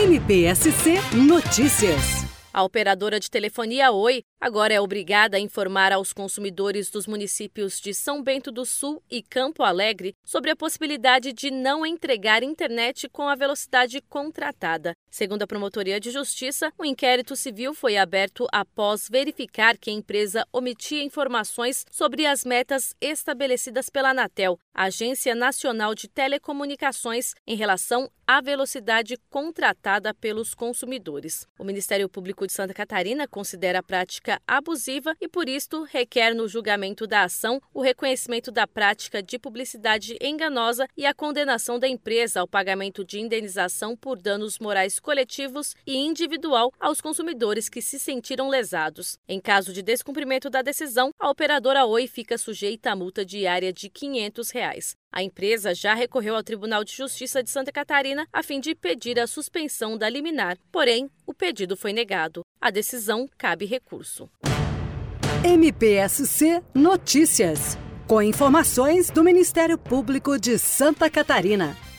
MPSC Notícias. A operadora de telefonia Oi agora é obrigada a informar aos consumidores dos municípios de São Bento do Sul e Campo Alegre sobre a possibilidade de não entregar internet com a velocidade contratada. Segundo a Promotoria de Justiça, o inquérito civil foi aberto após verificar que a empresa omitia informações sobre as metas estabelecidas pela Anatel, a Agência Nacional de Telecomunicações, em relação à velocidade contratada pelos consumidores. O Ministério Público de Santa Catarina considera a prática abusiva e, por isto, requer no julgamento da ação o reconhecimento da prática de publicidade enganosa e a condenação da empresa ao pagamento de indenização por danos morais coletivos e individual aos consumidores que se sentiram lesados. Em caso de descumprimento da decisão, a operadora Oi fica sujeita a multa diária de R$ 500. A empresa já recorreu ao Tribunal de Justiça de Santa Catarina a fim de pedir a suspensão da liminar, porém, o pedido foi negado. A decisão cabe recurso. MPSC Notícias, com informações do Ministério Público de Santa Catarina.